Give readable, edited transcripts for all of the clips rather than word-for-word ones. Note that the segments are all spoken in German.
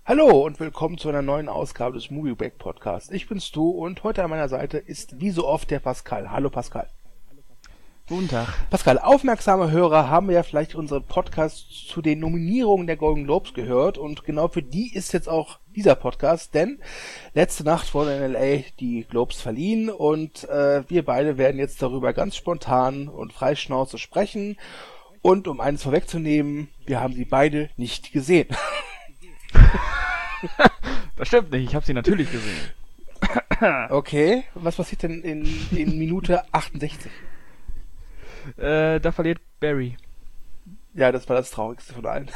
Hallo und willkommen zu einer neuen Ausgabe des Movieback Podcasts. Ich bin's du und heute an meiner Seite ist wie so oft der Pascal. Hallo Pascal. Guten Tag. Pascal, aufmerksame Hörer haben ja vielleicht unseren Podcast zu den Nominierungen der Golden Globes gehört und genau für die ist jetzt auch dieser Podcast, denn letzte Nacht wurden in LA die Globes verliehen und wir beide werden jetzt darüber ganz spontan und freischnauze sprechen und um eines vorwegzunehmen, wir haben sie beide nicht gesehen. Das stimmt nicht, ich habe sie natürlich gesehen. Okay, was passiert denn in Minute 68? Da verliert Barry. Ja, das war das Traurigste von allen.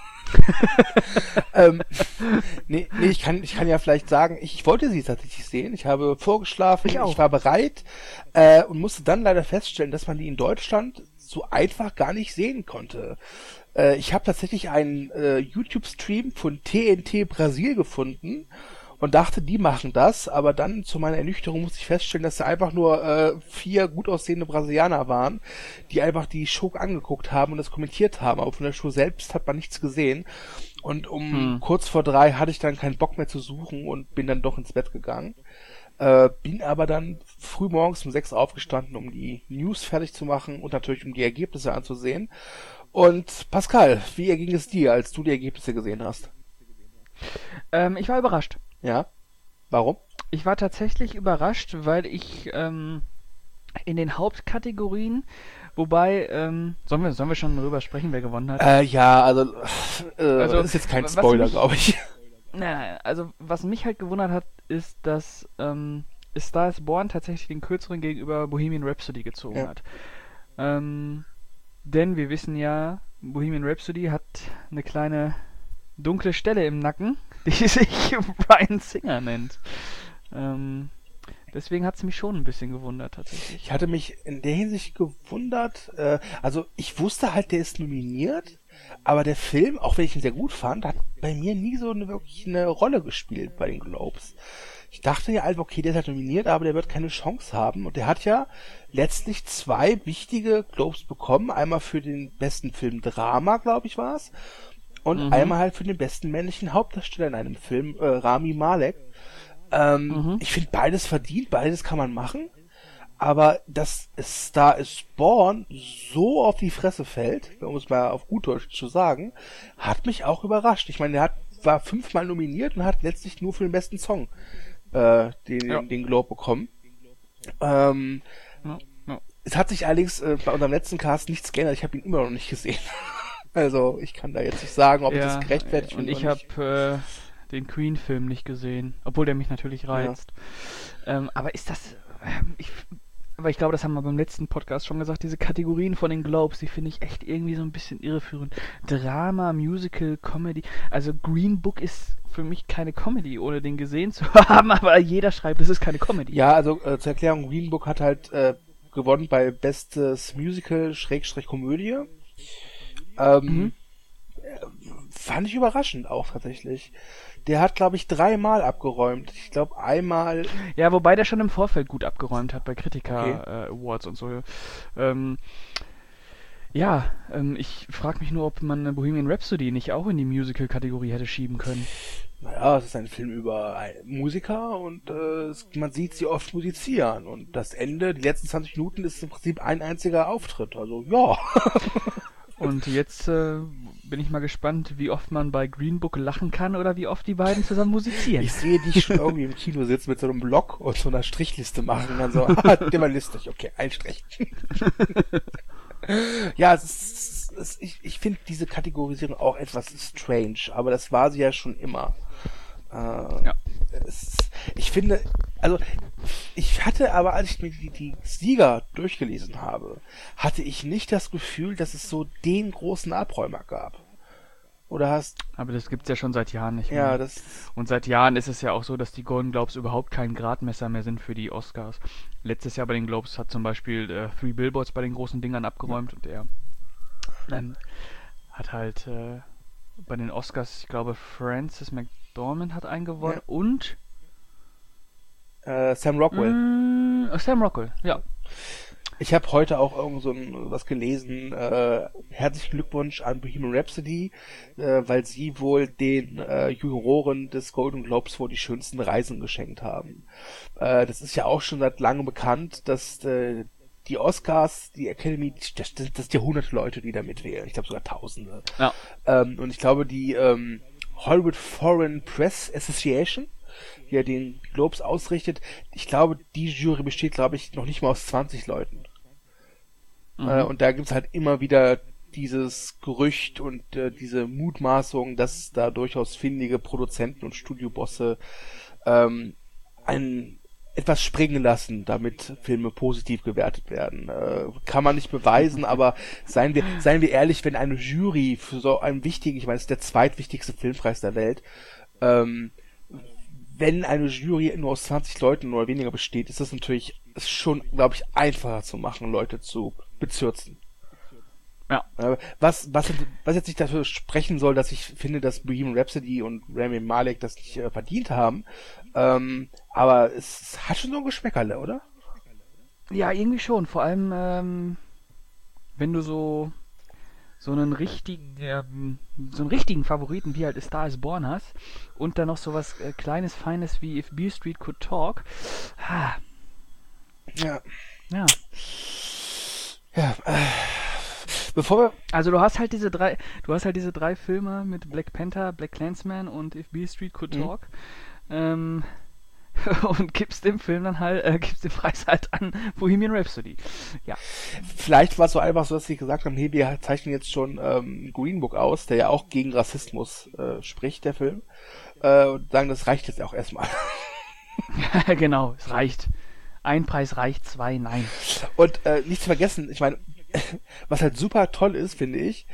Nee, ich kann ja vielleicht sagen, ich wollte sie tatsächlich sehen. Ich habe vorgeschlafen, ich war bereit und musste dann leider feststellen, dass man die in Deutschland so einfach gar nicht sehen konnte. Ich habe tatsächlich einen YouTube-Stream von TNT Brasil gefunden und dachte, die machen das, aber dann zu meiner Ernüchterung musste ich feststellen, dass da einfach nur 4 gut aussehende Brasilianer waren, die einfach die Show angeguckt haben und das kommentiert haben, aber von der Show selbst hat man nichts gesehen und kurz vor 3 hatte ich dann keinen Bock mehr zu suchen und bin dann doch ins Bett gegangen. Bin aber dann früh morgens um 6 aufgestanden, um die News fertig zu machen und natürlich um die Ergebnisse anzusehen. Und Pascal, wie erging es dir, als du die Ergebnisse gesehen hast? Ich war überrascht. Ja? Warum? Ich war tatsächlich überrascht, weil ich in den Hauptkategorien, wobei, sollen wir schon darüber sprechen, wer gewonnen hat? Ja, also das ist jetzt kein Spoiler, glaube ich. Naja, also was mich halt gewundert hat, ist, dass Star is Born tatsächlich den kürzeren gegenüber Bohemian Rhapsody gezogen hat. Denn wir wissen ja, Bohemian Rhapsody hat eine kleine dunkle Stelle im Nacken, die sich Bryan Singer nennt. Deswegen hat es mich schon ein bisschen gewundert, tatsächlich. Ich hatte mich in der Hinsicht gewundert, also ich wusste halt, der ist nominiert, aber der Film, auch wenn ich ihn sehr gut fand, hat bei mir nie so wirklich eine Rolle gespielt bei den Globes. Ich dachte ja einfach, okay, der ist halt nominiert, aber der wird keine Chance haben. Und der hat ja letztlich 2 wichtige Globes bekommen. Einmal für den besten Film Drama, glaube ich, war es. Und einmal halt für den besten männlichen Hauptdarsteller in einem Film, Rami Malek. Ich finde beides verdient, beides kann man machen. Aber dass Star is Born so auf die Fresse fällt, um es mal auf gut Deutsch zu sagen, hat mich auch überrascht. Ich meine, war 5-mal nominiert und hat letztlich nur für den besten Song den Globe bekommen. Es hat sich allerdings bei unserem letzten Cast nichts geändert. Ich habe ihn immer noch nicht gesehen. Also ich kann da jetzt nicht sagen, ob das gerechtfertigt ist. Und ich habe den Queen-Film nicht gesehen, obwohl der mich natürlich reizt. Ja. Aber ist das... Aber ich glaube, das haben wir beim letzten Podcast schon gesagt, diese Kategorien von den Globes, die finde ich echt irgendwie so ein bisschen irreführend. Drama, Musical, Comedy. Also Green Book ist für mich keine Comedy, ohne den gesehen zu haben, aber jeder schreibt, es ist keine Comedy. Ja, also zur Erklärung, Green Book hat halt gewonnen bei Bestes Musical / Komödie. Fand ich überraschend auch tatsächlich. Der hat, glaube ich, 3-mal abgeräumt. Ich glaube, einmal... Ja, wobei der schon im Vorfeld gut abgeräumt hat bei Kritiker Awards und so. Ich frage mich nur, ob man Bohemian Rhapsody nicht auch in die Musical-Kategorie hätte schieben können. Naja, es ist ein Film über Musiker und man sieht sie oft musizieren. Und das Ende, die letzten 20 Minuten, ist im Prinzip ein einziger Auftritt. Also, ja... Und jetzt bin ich mal gespannt, wie oft man bei Green Book lachen kann oder wie oft die beiden zusammen musizieren. Ich sehe dich schon irgendwie im Kino sitzen mit so einem Block und so einer Strichliste machen und dann so, der war listig, okay, ein Strich. Ja, ich finde diese Kategorisierung auch etwas strange, aber das war sie ja schon immer. Ich finde, also ich hatte aber, als ich mir die Sieger durchgelesen habe, hatte ich nicht das Gefühl, dass es so den großen Abräumer gab. Oder hast... Aber das gibt's ja schon seit Jahren nicht mehr. Ja, und seit Jahren ist es ja auch so, dass die Golden Globes überhaupt kein Gradmesser mehr sind für die Oscars. Letztes Jahr bei den Globes hat zum Beispiel 3 Billboards bei den großen Dingern abgeräumt und er hat halt bei den Oscars, ich glaube, Frances McDormand hat einen gewonnen und Sam Rockwell. Sam Rockwell, ja. Ich habe heute auch irgend so was gelesen. Herzlichen Glückwunsch an Bohemian Rhapsody, weil sie wohl den Juroren des Golden Globes wohl die schönsten Reisen geschenkt haben. Das ist ja auch schon seit langem bekannt, dass die Oscars, die Academy, das sind ja hunderte Leute, die da mitwählen. Ich glaube sogar Tausende. Ja. Und ich glaube, die Hollywood Foreign Press Association, die ja den Globes ausrichtet, ich glaube, die Jury besteht, glaube ich, noch nicht mal aus 20 Leuten. Und da gibt's halt immer wieder dieses Gerücht und diese Mutmaßung, dass da durchaus findige Produzenten und Studiobosse etwas springen lassen, damit Filme positiv gewertet werden. Kann man nicht beweisen, aber seien wir ehrlich, wenn eine Jury für so einen wichtigen, ich meine, es ist der zweitwichtigste Filmpreis der Welt, wenn eine Jury nur aus 20 Leuten oder weniger besteht, ist das natürlich schon, glaube ich, einfacher zu machen, Leute zu bezürzen. Ja. Was jetzt nicht dafür sprechen soll, dass ich finde, dass Bohemian Rhapsody und Rami Malek das nicht verdient haben, aber es hat schon so ein Geschmäckerle, oder? Ja, irgendwie schon. Vor allem, wenn du so einen richtigen Favoriten wie halt A Star is Born hast und dann noch so was Kleines, Feines wie If Beale Street Could Talk. Ja. Ja. Ja, bevor wir... Also du hast halt diese drei Filme mit Black Panther, Black Klansman und If Beale Street Could Talk. Und gibst dem Film dann halt, gibst den Preis halt an Bohemian Rhapsody. Ja. Vielleicht war es so einfach so, dass sie gesagt haben, hey, wir zeichnen jetzt schon Green Book aus, der ja auch gegen Rassismus spricht, der Film. Und sagen, das reicht jetzt auch erstmal. Genau, es reicht. Ein Preis reicht, zwei nein. Und nicht zu vergessen, ich meine, was halt super toll ist, finde ich,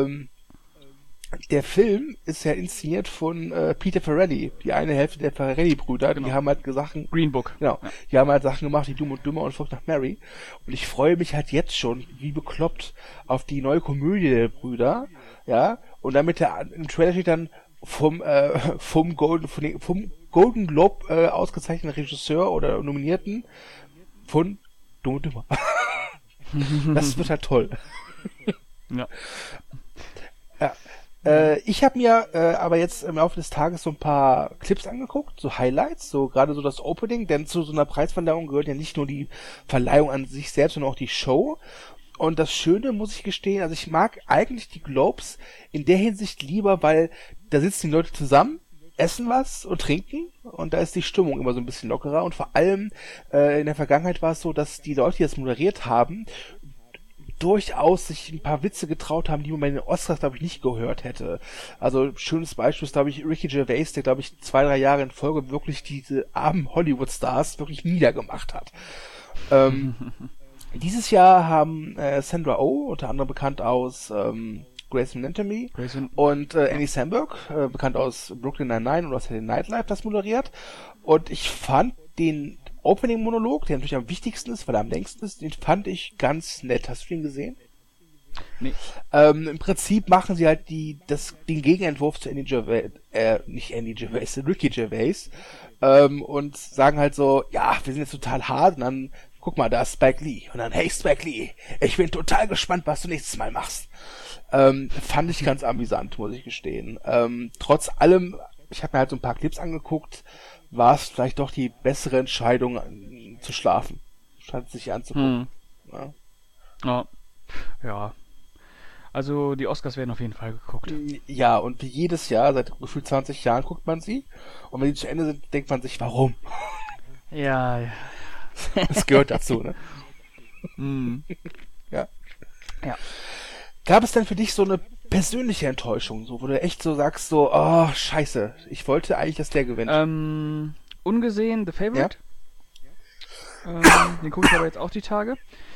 der Film ist ja inszeniert von Peter Farrelly, die eine Hälfte der Farrelly-Brüder, genau. Die haben halt Sachen... Green Book. Genau, ja. Die haben halt Sachen gemacht, wie Dumm und Dümmer und Flucht nach Mary. Und ich freue mich halt jetzt schon, wie bekloppt, auf die neue Komödie der Brüder, ja, und damit im Trailer steht dann vom Golden Globe ausgezeichneten Regisseur oder Nominierten von Dumm und Dümmer. Das wird halt toll. Ja. Ja. Ich habe mir aber jetzt im Laufe des Tages so ein paar Clips angeguckt, so Highlights, so gerade so das Opening, denn zu so einer Preisverleihung gehört ja nicht nur die Verleihung an sich selbst, sondern auch die Show. Und das Schöne, muss ich gestehen, also ich mag eigentlich die Globes in der Hinsicht lieber, weil da sitzen die Leute zusammen, essen was und trinken und da ist die Stimmung immer so ein bisschen lockerer und vor allem in der Vergangenheit war es so, dass die Leute, die das moderiert haben, durchaus sich ein paar Witze getraut haben, die man bei den Oscars, glaube ich, nicht gehört hätte. Also schönes Beispiel ist, glaube ich, Ricky Gervais, der, glaube ich, 2-3 Jahre in Folge wirklich diese armen Hollywood-Stars wirklich niedergemacht hat. Dieses Jahr haben Sandra Oh, unter anderem bekannt aus Grey's Anatomy und Andy Samberg, bekannt aus Brooklyn Nine-Nine und aus Saturday Night Live, das moderiert. Und ich fand den Opening-Monolog, der natürlich am wichtigsten ist, weil er am längsten ist, den fand ich ganz nett. Hast du ihn gesehen? Nee. Im Prinzip machen sie halt den Gegenentwurf zu Ricky Gervais und sagen halt so, ja, wir sind jetzt total hart und dann, guck mal, da ist Spike Lee und dann, hey Spike Lee, ich bin total gespannt, was du nächstes Mal machst. Fand ich ganz amüsant, muss ich gestehen. Trotz allem, ich habe mir halt so ein paar Clips angeguckt, war es vielleicht doch die bessere Entscheidung, zu schlafen, statt sich anzugucken. Ja. Also die Oscars werden auf jeden Fall geguckt. Ja, und wie jedes Jahr, seit gefühlt 20 Jahren guckt man sie. Und wenn die zu Ende sind, denkt man sich, warum? Ja. Das gehört dazu, ne? Ja. Gab es denn für dich so eine persönliche Enttäuschung, so, wo du echt so sagst, so, oh, scheiße, ich wollte eigentlich, dass der gewinnt? Ungesehen The Favorite. Ja. Den gucke ich aber jetzt auch die Tage.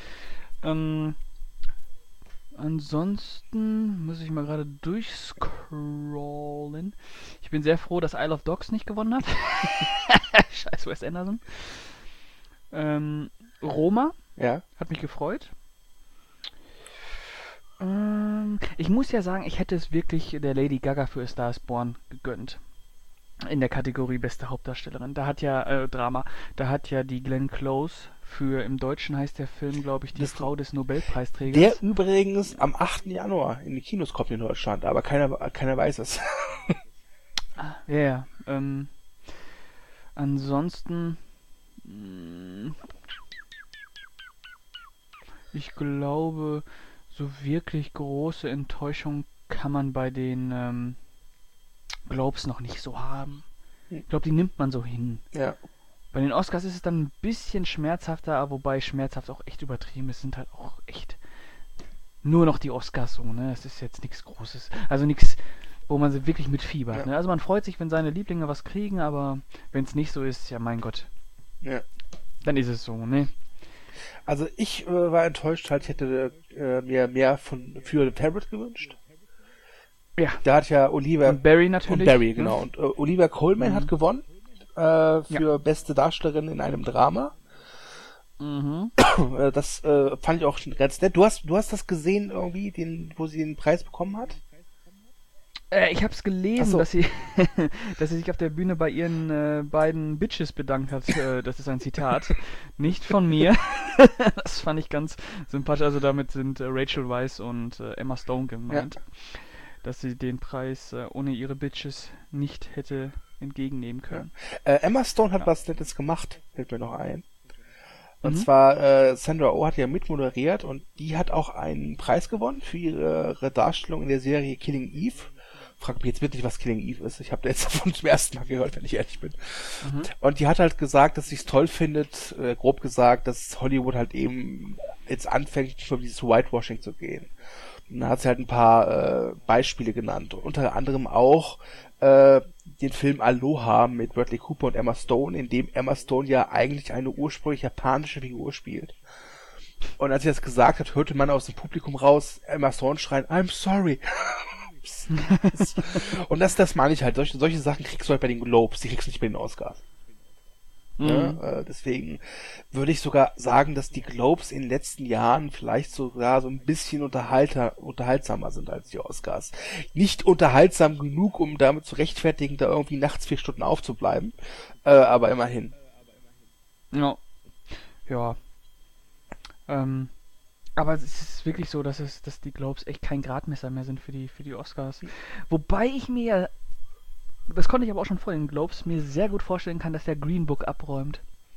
Ansonsten muss ich mal gerade durchscrollen. Ich bin sehr froh, dass Isle of Dogs nicht gewonnen hat. Scheiß Wes Anderson. Roma. Ja. Hat mich gefreut. Ich muss ja sagen, ich hätte es wirklich der Lady Gaga für A Star is Born gegönnt. in der Kategorie beste Hauptdarstellerin. Da hat ja Drama, da hat ja die Glenn Close für, im Deutschen heißt der Film, glaube ich, die Frau des Nobelpreisträgers. Der übrigens am 8. Januar in die Kinos kommt in Deutschland, aber keiner weiß es. Ja, ansonsten ich glaube, so wirklich große Enttäuschung kann man bei den Globes noch nicht so haben. Ich glaube, die nimmt man so hin. Ja. Bei den Oscars ist es dann ein bisschen schmerzhafter, wobei schmerzhaft auch echt übertrieben ist, sind halt auch echt nur noch die Oscars so, ne? Es ist jetzt nichts Großes. Also nichts, wo man sie wirklich mitfiebert, Ja. ne? Also man freut sich, wenn seine Lieblinge was kriegen, aber wenn es nicht so ist, ja mein Gott. Ja. Dann ist es so, ne? Also ich war enttäuscht, halt, ich hätte mir mehr für The Favorite gewünscht. Ja. Da hat ja Oliver... Und Barry natürlich. Und Barry, genau. Und Olivia Colman hat gewonnen für Ja. beste Darstellerin in einem Drama. Mhm. Das fand ich auch ganz nett. Du hast das gesehen irgendwie, wo sie den Preis bekommen hat? Ich hab's gelesen, so. dass sie sich auf der Bühne bei ihren beiden Bitches bedankt hat. Das ist ein Zitat. Nicht von mir. Das fand ich ganz sympathisch. Also damit sind Rachel Weisz und Emma Stone gemeint. Ja. Dass sie den Preis ohne ihre Bitches nicht hätte entgegennehmen können. Ja. Emma Stone hat was Nettes gemacht, fällt mir noch ein. Und zwar Sandra Oh hat ja mitmoderiert und die hat auch einen Preis gewonnen für ihre Darstellung in der Serie Killing Eve. Frag mich jetzt wirklich, was Killing Eve ist. Ich habe da jetzt davon zum ersten Mal gehört, wenn ich ehrlich bin. Und die hat halt gesagt, dass sie es toll findet, grob gesagt, dass Hollywood halt eben jetzt anfängt, schon dieses Whitewashing zu gehen. Und dann hat sie halt ein paar Beispiele genannt. Unter anderem auch den Film Aloha mit Bradley Cooper und Emma Stone, in dem Emma Stone ja eigentlich eine ursprünglich japanische Figur spielt. Und als sie das gesagt hat, hörte man aus dem Publikum raus Emma Stone schreien, I'm sorry. Und das meine ich halt. Solche Sachen kriegst du halt bei den Globes, die kriegst du nicht bei den Oscars. Ja, deswegen würde ich sogar sagen, dass die Globes in den letzten Jahren vielleicht sogar so ein bisschen unterhaltsamer sind als die Oscars. Nicht unterhaltsam genug, um damit zu rechtfertigen, da irgendwie nachts 4 Stunden aufzubleiben, aber immerhin. Ja. Ja. Aber es ist wirklich so, dass die Globes echt kein Gradmesser mehr sind für die Oscars. Wobei ich mir, das konnte ich aber auch schon vor den Globes, mir sehr gut vorstellen kann, dass der Green Book abräumt.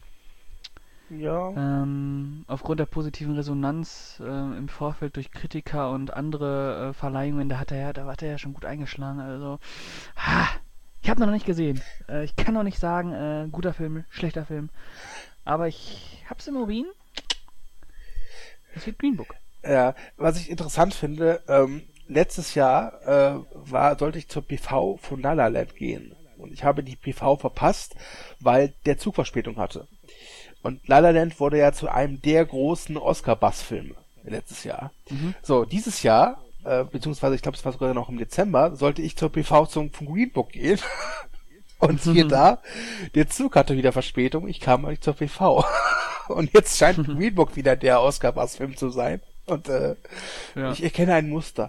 Ja. Aufgrund der positiven Resonanz im Vorfeld durch Kritiker und andere Verleihungen, da hat er ja schon gut eingeschlagen. Also, ich habe noch nicht gesehen. Ich kann noch nicht sagen, guter Film, schlechter Film. Aber ich hab's im Urin. Es wird Green Book. Ja, was ich interessant finde, letztes Jahr sollte ich zur PV von La La Land gehen. Und ich habe die PV verpasst, weil der Zug Verspätung hatte. Und La La Land wurde ja zu einem der großen Oscar-Buzz-Filme letztes Jahr. So, dieses Jahr, beziehungsweise ich glaube, es war sogar noch im Dezember, sollte ich zur PV vom Green Book gehen. Und siehe da, der Zug hatte wieder Verspätung, ich kam nicht zur PV. Und jetzt scheint Green Book wieder der Oscar-Buzz-Film zu sein. Und ich erkenne ein Muster.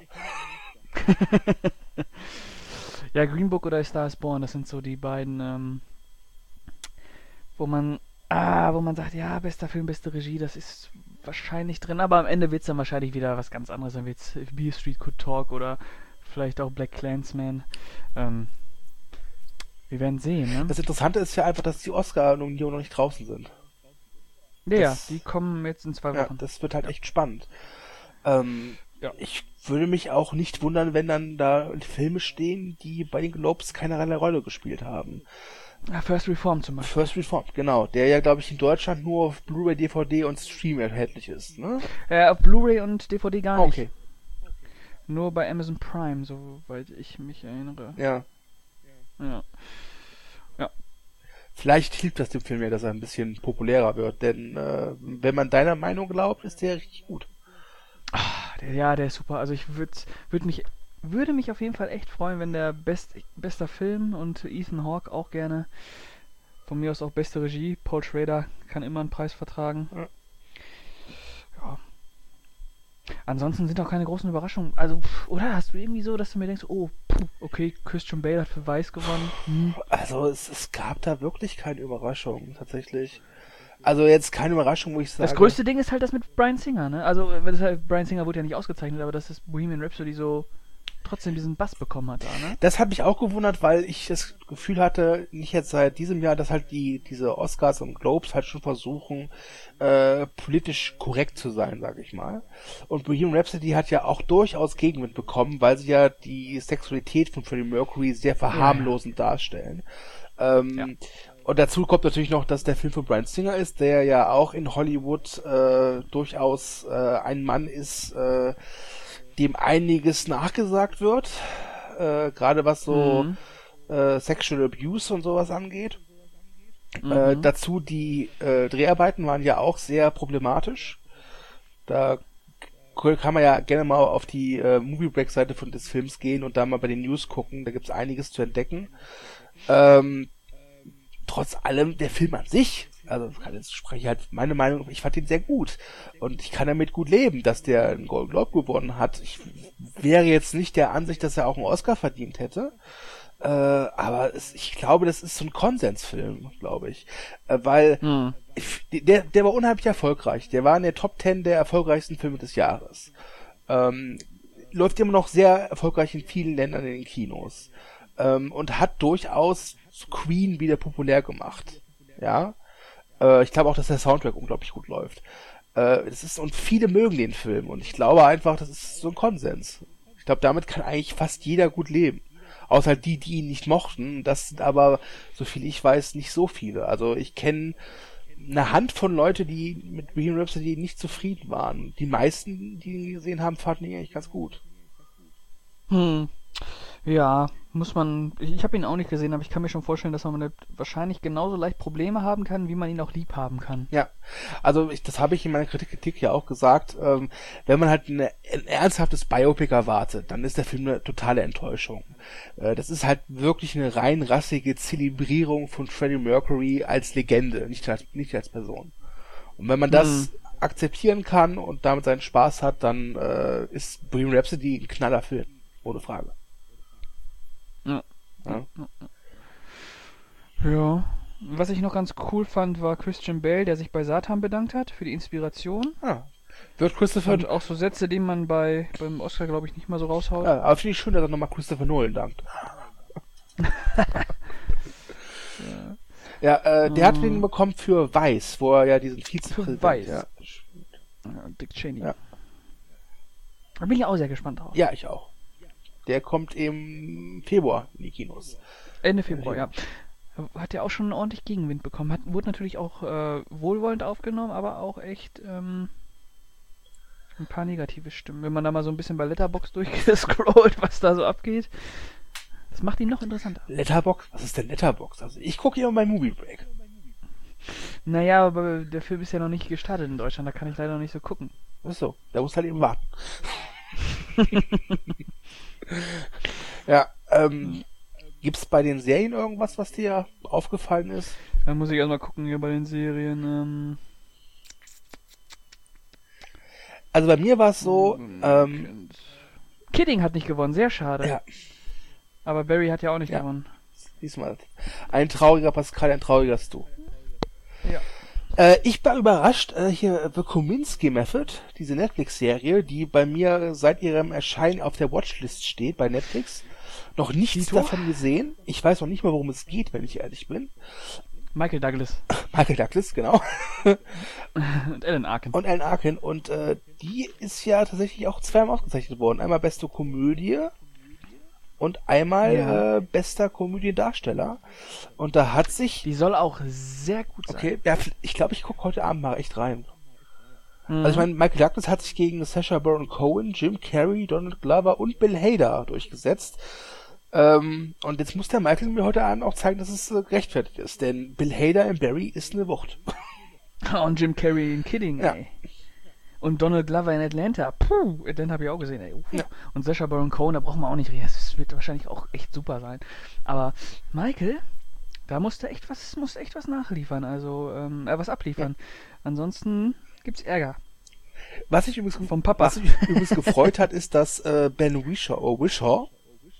Ja, Green Book oder A Star is Born, das sind so die beiden, wo man sagt, ja, bester Film, beste Regie, das ist wahrscheinlich drin, aber am Ende wird es dann wahrscheinlich wieder was ganz anderes. Dann wird es If Beale Street Could Talk oder vielleicht auch Black Klansman. Wir werden sehen, ne? Das Interessante ist ja einfach, dass die Oscar-Nominierungen noch nicht draußen sind. Ja, die kommen jetzt in 2 Wochen. Ja, das wird halt echt spannend. Ich würde mich auch nicht wundern, wenn dann da Filme stehen, die bei den Globes keine Rolle gespielt haben. Ja, First Reformed zum Beispiel. First Reformed, genau. Der ja, glaube ich, in Deutschland nur auf Blu-ray, DVD und Stream erhältlich ist, ne? Auf Blu-ray und DVD gar nicht. Okay. Nur bei Amazon Prime, soweit ich mich erinnere. Ja. Ja. Vielleicht hilft das dem Film ja, dass er ein bisschen populärer wird, denn wenn man deiner Meinung glaubt, ist der richtig gut. Der ist super. Also ich würde mich auf jeden Fall echt freuen, wenn der bester Film und Ethan Hawke auch gerne, von mir aus auch beste Regie, Paul Schrader kann immer einen Preis vertragen. Ja. Ansonsten sind auch keine großen Überraschungen. Also, oder hast du irgendwie so, dass du mir denkst, oh, okay, Christian Bale hat für Weiß gewonnen. Also es gab da wirklich keine Überraschung, tatsächlich. Also jetzt keine Überraschung, wo ich sage... Das größte Ding ist halt das mit Bryan Singer, ne? Also Bryan Singer wurde ja nicht ausgezeichnet, aber dass das Bohemian Rhapsody so trotzdem diesen Bass bekommen hat da, ne? Das hat mich auch gewundert, weil ich das Gefühl hatte, nicht jetzt seit diesem Jahr, dass halt diese Oscars und Globes halt schon versuchen, politisch korrekt zu sein, sag ich mal. Und Bohemian Rhapsody hat ja auch durchaus Gegenwind bekommen, weil sie ja die Sexualität von Freddie Mercury sehr verharmlosend darstellen. Und dazu kommt natürlich noch, dass der Film von Bryan Singer ist, der ja auch in Hollywood durchaus ein Mann ist, dem einiges nachgesagt wird, gerade was so Sexual Abuse und sowas angeht. Dazu die Dreharbeiten waren ja auch sehr problematisch. Da kann man ja gerne mal auf die Movie Break Seite des Films gehen und da mal bei den News gucken, da gibt's einiges zu entdecken. Trotz allem, der Film an sich, also jetzt spreche ich halt meine Meinung, ich fand ihn sehr gut und ich kann damit gut leben, dass der einen Golden Globe gewonnen hat. Ich wäre jetzt nicht der Ansicht, dass er auch einen Oscar verdient hätte, aber ich glaube, das ist so ein Konsensfilm, glaube ich, weil der war unheimlich erfolgreich, der war in der Top 10 der erfolgreichsten Filme des Jahres, läuft immer noch sehr erfolgreich in vielen Ländern in den Kinos, und hat durchaus Queen wieder populär gemacht. Ja. Ich glaube auch, dass der Soundtrack unglaublich gut läuft. Und viele mögen den Film und ich glaube einfach, das ist so ein Konsens. Ich glaube, damit kann eigentlich fast jeder gut leben. Außer die ihn nicht mochten. Das sind aber, so viel ich weiß, nicht so viele. Also ich kenne eine Handvoll Leute, die mit Bohemian Rhapsody nicht zufrieden waren. Die meisten, die ihn gesehen haben, fanden ihn eigentlich ganz gut. Ja, muss man. Ich habe ihn auch nicht gesehen, aber ich kann mir schon vorstellen, dass man wahrscheinlich genauso leicht Probleme haben kann, wie man ihn auch lieb haben kann. Ja, also das habe ich in meiner Kritik ja auch gesagt. Wenn man halt ein ernsthaftes Biopic erwartet, dann ist der Film eine totale Enttäuschung. Das ist halt wirklich eine rein rassige Zelebrierung von Freddie Mercury als Legende, nicht als Person. Und wenn man das akzeptieren kann und damit seinen Spaß hat, dann ist Bohemian Rhapsody ein knaller Film, ohne Frage. Ja. Was ich noch ganz cool fand, war Christian Bale, der sich bei Satan bedankt hat für die Inspiration. Wird Christopher... Und auch so Sätze, die man beim Oscar, glaube ich, nicht mal so raushaut. Ja, aber finde ich schön, dass er nochmal Christopher Nolan dankt. Der hat den bekommen für Weiß, wo er ja diesen Vizepräsident... Für Weiß. Ja, Dick Cheney. Ja. Da bin ich auch sehr gespannt drauf. Ja, ich auch. Der kommt im Februar in die Kinos. Ende Februar, ja. Hat ja auch schon ordentlich Gegenwind bekommen. Wurde natürlich auch wohlwollend aufgenommen, aber auch echt ein paar negative Stimmen. Wenn man da mal so ein bisschen bei Letterboxd durchgescrollt, was da so abgeht, das macht ihn noch interessanter. Letterboxd? Was ist denn Letterboxd? Also ich gucke hier mein Movie Break. Naja, aber der Film ist ja noch nicht gestartet in Deutschland, da kann ich leider noch nicht so gucken. Ach so, da muss halt eben warten. Ja, gibt's bei den Serien irgendwas, was dir aufgefallen ist? Dann muss ich erstmal gucken hier bei den Serien. Also bei mir war es so, Kidding hat nicht gewonnen, sehr schade. Ja. Aber Barry hat ja auch nicht gewonnen. Diesmal. Ein trauriger Pascal, ein trauriges Du. Ja. Ich war überrascht, hier The Kominsky Method, diese Netflix-Serie, die bei mir seit ihrem Erscheinen auf der Watchlist steht bei Netflix. Noch nichts davon gesehen. Ich weiß noch nicht mal, worum es geht, wenn ich ehrlich bin. Michael Douglas. Michael Douglas, genau. Und Alan Arkin. Und die ist ja tatsächlich auch zweimal ausgezeichnet worden. Einmal beste Komödie und einmal bester Komödiendarsteller. Und da hat sich... Die soll auch sehr gut sein. Okay, ja, ich glaube, ich gucke heute Abend mal echt rein. Also ich meine, Michael Douglas hat sich gegen Sacha Baron Cohen, Jim Carrey, Donald Glover und Bill Hader durchgesetzt. Und jetzt muss der Michael mir heute Abend auch zeigen, dass es gerechtfertigt ist. Denn Bill Hader in Barry ist eine Wucht. Und Jim Carrey in Kidding, ja. Ey. Und Donald Glover in Atlanta. Puh, den habe ich auch gesehen, ey. Ja. Und Sacha Baron Cohen, da brauchen wir auch nicht reden. Das wird wahrscheinlich auch echt super sein. Aber Michael, da musste echt was nachliefern, also was abliefern. Ja. Ansonsten gibt's Ärger. Was ich übrigens vom Papa. Was mich übrigens gefreut hat, ist, dass Ben Whishaw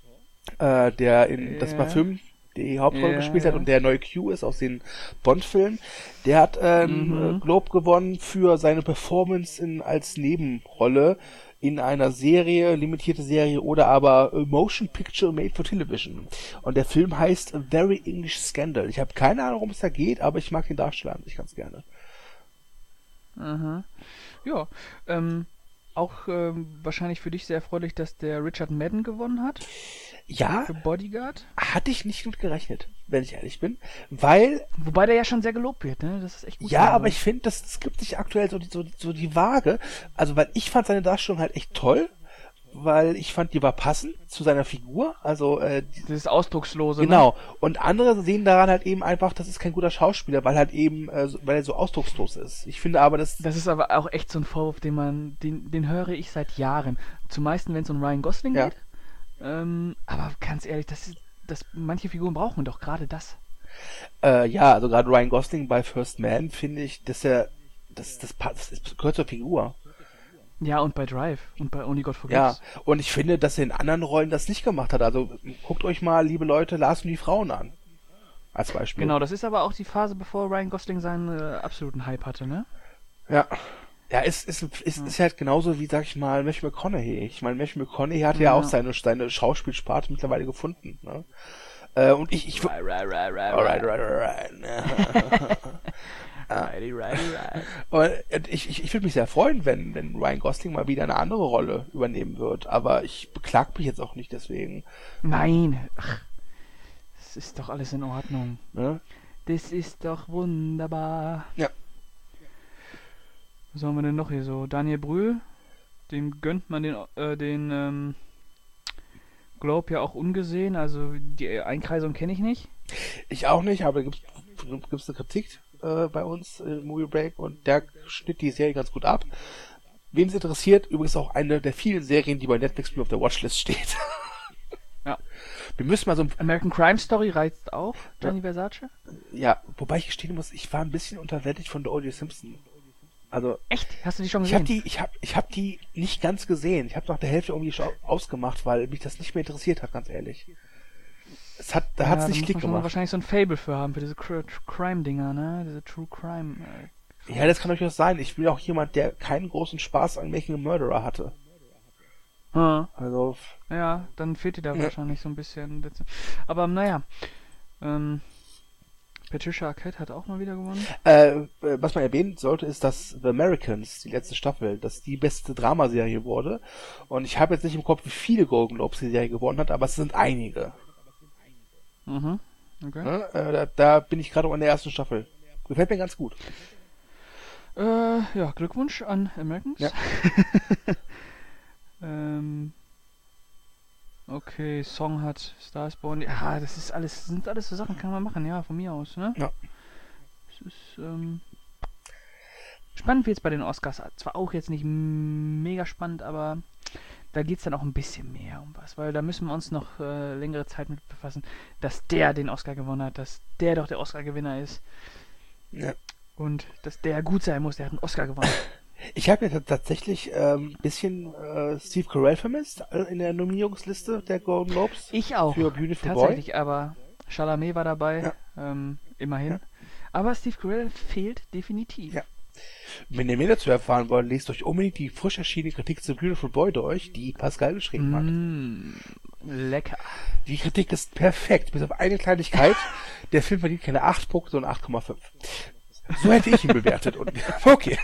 der in das mal Film die Hauptrolle gespielt hat und der neue Q ist aus den Bond-Filmen. Der hat einen Globe gewonnen für seine Performance als Nebenrolle in einer Serie, limitierte Serie oder aber a Motion Picture Made for Television. Und der Film heißt A Very English Scandal. Ich habe keine Ahnung, worum es da geht, aber ich mag den Darsteller an sich ganz gerne. Aha. Ja, auch wahrscheinlich für dich sehr erfreulich, dass der Richard Madden gewonnen hat. Ja, für Bodyguard. Hatte ich nicht mit gerechnet, wenn ich ehrlich bin, weil... Wobei der ja schon sehr gelobt wird, ne? Das ist echt gut. Ja, aber ich finde, das gibt sich aktuell so die Waage. Also, weil ich fand seine Darstellung halt echt toll, weil ich fand, die war passend zu seiner Figur. Also, dieses Ausdruckslose. Genau. Ne? Und andere sehen daran halt eben einfach, das ist kein guter Schauspieler, weil halt eben, weil er so ausdruckslos ist. Ich finde aber, das ist aber auch echt so ein Vorwurf, den höre ich seit Jahren. Zumeist, wenn es um Ryan Gosling geht. Aber ganz ehrlich, manche Figuren brauchen doch gerade das. Ja, also gerade Ryan Gosling bei First Man finde ich, dass das gehört zur Figur. Ja, und bei Drive und bei Only God Forgives. Ja, und ich finde, dass er in anderen Rollen das nicht gemacht hat. Also guckt euch mal, liebe Leute, Lars und die Frauen an. Als Beispiel. Genau, das ist aber auch die Phase, bevor Ryan Gosling seinen absoluten Hype hatte, ne? Ja. Ja, ist halt genauso wie, sag ich mal, Matthew McConaughey. Ich meine, Matthew McConaughey hat ja auch seine Schauspielsparte mittlerweile gefunden, ne? Und ich Und ich würde mich sehr freuen, wenn Ryan Gosling mal wieder eine andere Rolle übernehmen wird, aber ich beklag mich jetzt auch nicht deswegen. Nein, das ist doch alles in Ordnung. Ne? Das ist doch wunderbar. Ja. Was haben wir denn noch hier so? Daniel Brühl, dem gönnt man den Globe ja auch ungesehen, also die Einkreisung kenne ich nicht. Ich auch nicht, aber gibt's eine Kritik bei uns im Movie Break und der schnitt die Serie ganz gut ab. Wen es interessiert, übrigens auch eine der vielen Serien, die bei Netflix mir auf der Watchlist steht. Ja. Wir müssen mal so American Crime Story reizt auch, Gianni Versace? Ja, wobei ich gestehen muss, ich war ein bisschen unterwältigt von der O.J. Simpson. Also echt? Hast du die schon gesehen? Ich hab die nicht ganz gesehen. Ich habe nach der Hälfte irgendwie ausgemacht, weil mich das nicht mehr interessiert hat, ganz ehrlich. Da hat's nicht Klick gemacht. Wahrscheinlich so ein Fable für haben, für diese Crime-Dinger, ne? Diese True Crime. Ja, das kann durchaus sein. Ich bin auch jemand, der keinen großen Spaß an Making a Murderer hatte. Also. Ja, dann fehlt dir da wahrscheinlich so ein bisschen. Aber naja. Patricia Arquette hat auch mal wieder gewonnen. Was man erwähnen sollte, ist, dass The Americans, die letzte Staffel, dass die beste Dramaserie wurde. Und ich habe jetzt nicht im Kopf, wie viele Golden Globes die Serie gewonnen hat, aber es sind einige. Mhm. Okay. Da bin ich gerade in der ersten Staffel. Gefällt mir ganz gut. Ja, Glückwunsch an Americans. Ja. Okay, Song hat Star is Born. Ja, sind alles so Sachen, kann man machen, ja, von mir aus, ne? Ja. Es ist, spannend wie jetzt bei den Oscars. Zwar auch jetzt nicht mega spannend, aber da geht's dann auch ein bisschen mehr um was, weil da müssen wir uns noch längere Zeit mit befassen, dass der den Oscar gewonnen hat, dass der doch der Oscar-Gewinner ist. Ja. Und dass der gut sein muss, der hat einen Oscar gewonnen. Ich habe ja tatsächlich ein bisschen Steve Carell vermisst in der Nominierungsliste der Golden Globes. Ich auch. Für Beautiful tatsächlich, Boy. Aber Chalamet war dabei, immerhin. Ja. Aber Steve Carell fehlt definitiv. Ja. Wenn ihr mehr dazu erfahren wollt, lest euch unbedingt die frisch erschienene Kritik zu Beautiful Boy durch, die Pascal geschrieben hat. Lecker. Die Kritik ist perfekt, bis auf eine Kleinigkeit. Der Film verdient keine 8 Punkte, sondern 8,5. So hätte ich ihn bewertet. Und okay.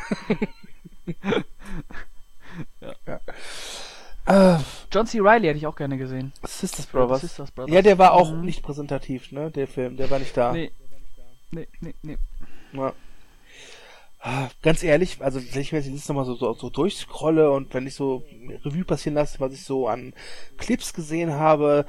John C. Reilly hätte ich auch gerne gesehen. Sisters Brothers. Ja, der war auch nicht präsentativ, ne? Der Film, der war nicht da. Nee. Ja. Ganz ehrlich, also wenn ich mir jetzt die Liste nochmal so durchscrolle und wenn ich so Revue passieren lasse, was ich so an Clips gesehen habe,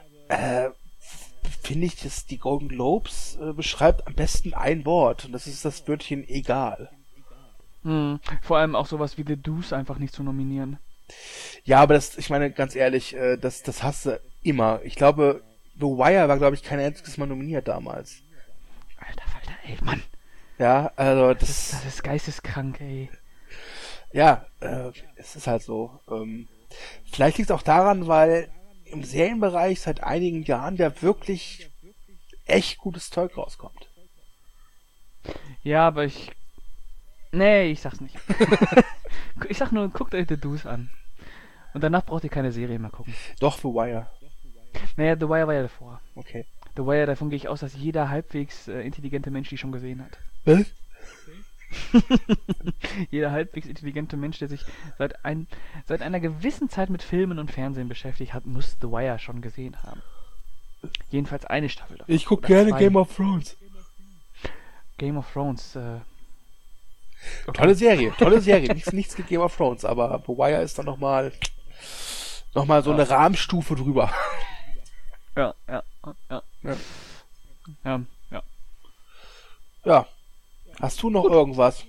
finde ich, dass die Golden Globes beschreibt am besten ein Wort und das ist das Wörtchen egal. Vor allem auch sowas wie The Deuce einfach nicht zu nominieren. Ja, aber ich meine, ganz ehrlich, das hast du immer. Ich glaube, The Wire war, glaube ich, kein einziges Mal nominiert damals. Alter Falter, ey, Mann. Ja, also das ist geisteskrank, ey. Ja, es ist halt so. Vielleicht liegt es auch daran, weil im Serienbereich seit einigen Jahren der wirklich echt gutes Zeug rauskommt. Ja, aber Nee, ich sag's nicht. Ich sag nur, guckt euch The Deuce an. Und danach braucht ihr keine Serie mehr gucken. Doch, The Wire. Naja, The Wire war ja davor. Okay. The Wire, davon gehe ich aus, dass jeder halbwegs intelligente Mensch die schon gesehen hat. Was? Jeder halbwegs intelligente Mensch, der sich seit einer gewissen Zeit mit Filmen und Fernsehen beschäftigt hat, muss The Wire schon gesehen haben. Jedenfalls eine Staffel davon. Ich gucke gerne 2. Game of Thrones. Game of Thrones, okay. Tolle Serie. Nichts gegen Game of Thrones, aber The Wire ist dann nochmal so eine Rahmenstufe drüber. Ja. Ja. Hast du noch irgendwas?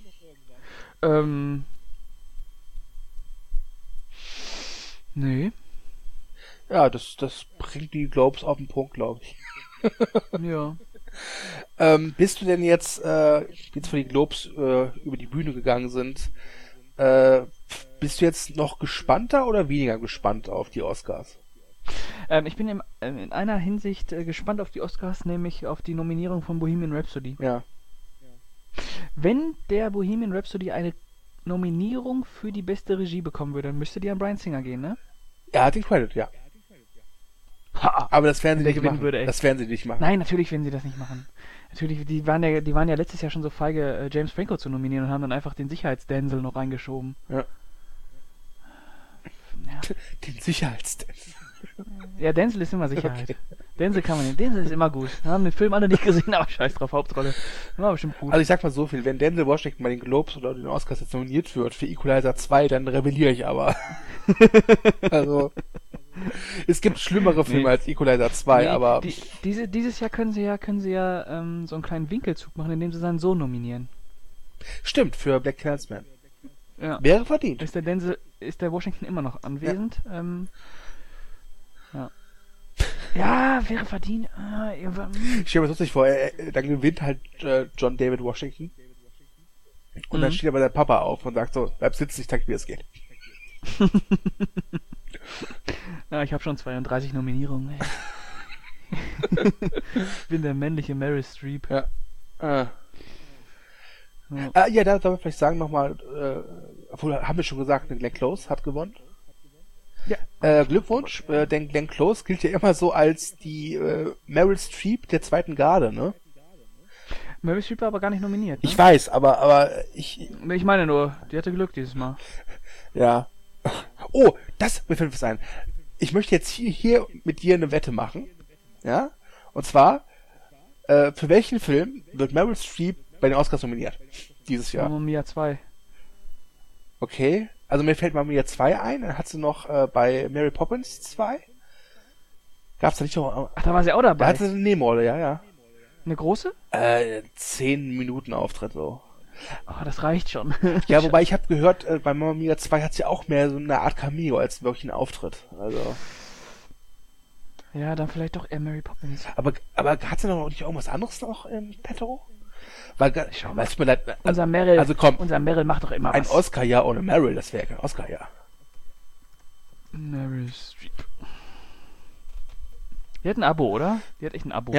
Nee. Ja, das bringt die Globes auf den Punkt, glaube ich. Ja. Bist du denn jetzt wo die Globes über die Bühne gegangen sind, bist du jetzt noch gespannter oder weniger gespannt auf die Oscars? Ich bin in einer Hinsicht gespannt auf die Oscars, nämlich auf die Nominierung von Bohemian Rhapsody. Ja. Wenn der Bohemian Rhapsody eine Nominierung für die beste Regie bekommen würde, dann müsste die an Bryan Singer gehen, ne? Er hat den Credit, ja. Ha! Aber das werden sie Der nicht gewinnen machen. würde, echt. Das werden sie nicht machen. Nein, natürlich werden sie das nicht machen. Natürlich, die waren ja letztes Jahr schon so feige, James Franco zu nominieren und haben dann einfach den Sicherheitsdensel noch reingeschoben. Ja. Ja. Den Sicherheitsdensel. Ja, Denzel ist immer Sicherheit. Okay. Denzel ist immer gut. Wir haben den Film alle nicht gesehen, aber scheiß drauf, Hauptrolle. War bestimmt gut. Also ich sag mal so viel, wenn Denzel Washington bei den Globes oder den Oscars jetzt nominiert wird für Equalizer 2, dann rebelliere ich aber. Also es gibt schlimmere Filme als Equalizer 2, aber dieses Jahr können sie ja so einen kleinen Winkelzug machen, indem sie seinen Sohn nominieren. stimmt, für Black Klansman. Ja. Wäre verdient. Ist der Washington immer noch anwesend? Ja. Ja, wäre verdient. Ich stelle mir das lustig vor, dann gewinnt halt John David Washington und dann steht aber der Papa auf und sagt so, bleib sitzen, ich zeig, wie es geht. Ja, ich habe schon 32 Nominierungen. Ey. Ich bin der männliche Meryl Streep. Ja. Ja. Da soll man vielleicht sagen nochmal, obwohl, haben wir schon gesagt, Glenn Close hat gewonnen. Ja. Glückwunsch, denn Glenn Close gilt ja immer so als die Meryl Streep der zweiten Garde, ne? Meryl Streep war aber gar nicht nominiert, ne? Ich weiß, aber ich meine nur, die hatte Glück dieses Mal. Ja. Oh, mir fällt was ein. Ich möchte jetzt hier mit dir eine Wette machen. Ja? Und zwar, für welchen Film wird Meryl Streep bei den Oscars nominiert? Dieses Jahr. Mamma Mia 2. Okay. Also mir fällt Mamma Mia 2 ein. Dann hat sie noch bei Mary Poppins 2. Gab's da nicht noch... Ach, da war sie auch dabei. Da hatte sie eine Nebenrolle, ja. Eine große? 10 Minuten Auftritt so. Oh, das reicht schon. Ja, wobei ich habe gehört, bei Mamma Mia 2 hat sie auch mehr so eine Art Cameo als wirklich einen Auftritt. Also. Ja, dann vielleicht doch eher Mary Poppins. Aber hat sie noch nicht irgendwas anderes noch im Petto? Weil, weißt du mir leid, unser Meryl, also komm, unser Meryl macht doch immer ein was. Oscar-Jahr ohne Meryl, das wäre kein Oscar-Jahr. Meryl Streep. Die hat ein Abo, oder? Die hat echt ein Abo. Ja.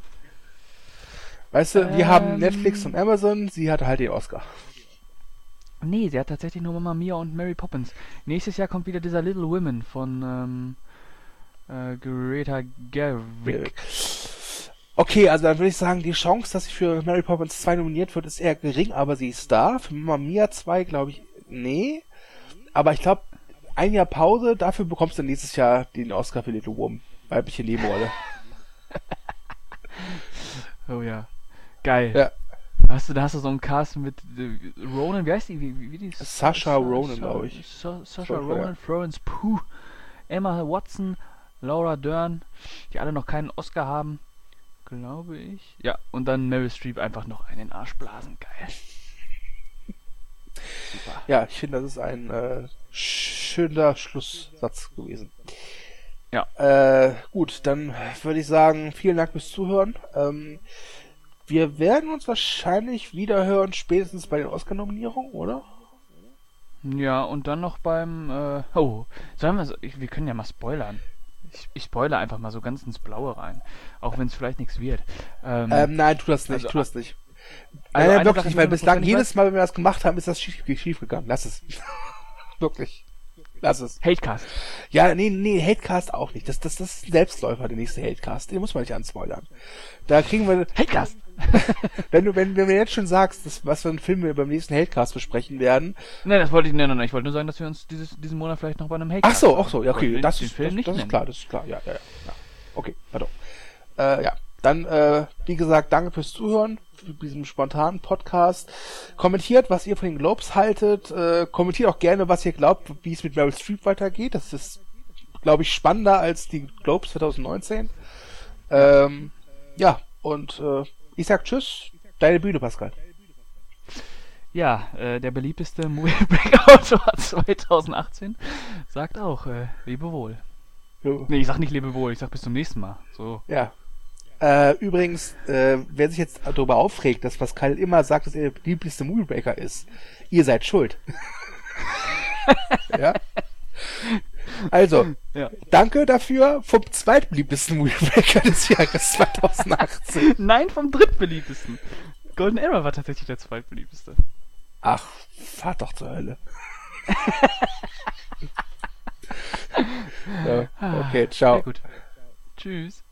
Weißt du, wir haben Netflix und Amazon, sie hatte halt den Oscar. Nee, sie hat tatsächlich nur Mamma Mia und Mary Poppins. Nächstes Jahr kommt wieder dieser Little Women von Greta Gerwig. Okay, also dann würde ich sagen, die Chance, dass sie für Mary Poppins 2 nominiert wird, ist eher gering, aber sie ist da. Für Mamma Mia 2 glaube ich, nee. Aber ich glaube, ein Jahr Pause, dafür bekommst du nächstes Jahr den Oscar für Little Woman. Weibliche Nebenrolle. Oh ja. Geil. Ja. Da hast du so einen Cast mit Ronan, wie heißt die? Wie die? Sacha Ronan, glaube ich. Sacha Ronan, Florence Pugh, Emma Watson, Laura Dern, die alle noch keinen Oscar haben, glaube ich. Ja, und dann Meryl Streep einfach noch einen Arsch blasen. Geil. Super. Ja, ich finde, das ist ein schöner Schlusssatz gewesen. Ja. Gut, dann würde ich sagen, vielen Dank fürs Zuhören. Wir werden uns wahrscheinlich wieder hören, spätestens bei den Oscar-Nominierungen, oder? Ja, und dann noch beim, wir können ja mal spoilern. Ich spoilere einfach mal so ganz ins Blaue rein. Auch wenn es vielleicht nichts wird. Nein, tu das nicht, tu das nicht. Also Nein, wirklich Sache, nicht, weil bislang ich jedes Mal, wenn wir das gemacht haben, ist das schief gegangen. Lass es. Wirklich. Lass es. Hatecast. Ja, nee, Hatecast auch nicht. Das ist ein Selbstläufer, der nächste Hatecast. Den muss man nicht anspoilern. Da kriegen wir... Hatecast! wenn du mir jetzt schon sagst, was für einen Film wir beim nächsten Hatecast besprechen werden... Nein, das wollte ich... Nein. Ich wollte nur sagen, dass wir uns diesen Monat vielleicht noch bei einem Hatecast... Ach so, ja, okay. Das ist klar. Ja. Okay, pardon. Ja. Dann, wie gesagt, danke fürs Zuhören, für diesen spontanen Podcast. Kommentiert, was ihr von den Globes haltet. Kommentiert auch gerne, was ihr glaubt, wie es mit Meryl Streep weitergeht. Das ist, glaube ich, spannender als die Globes 2019. Ja, und ich sag Tschüss. Deine Bühne, Pascal. Ja, der beliebteste Movie Breakout 2018 sagt auch, lebe wohl. Jo. Nee, ich sag nicht lebe wohl, ich sag bis zum nächsten Mal. So. Ja. Übrigens, wer sich jetzt darüber aufregt, dass Pascal immer sagt, dass er der beliebteste Moviebreaker ist, ihr seid schuld. Ja? Also, danke dafür vom zweitbeliebtesten Moviebreaker des Jahres 2018. Nein, vom drittbeliebtesten. Golden Era war tatsächlich der zweitbeliebteste. Ach, fahrt doch zur Hölle. So, okay, ciao. Sehr gut. Tschüss.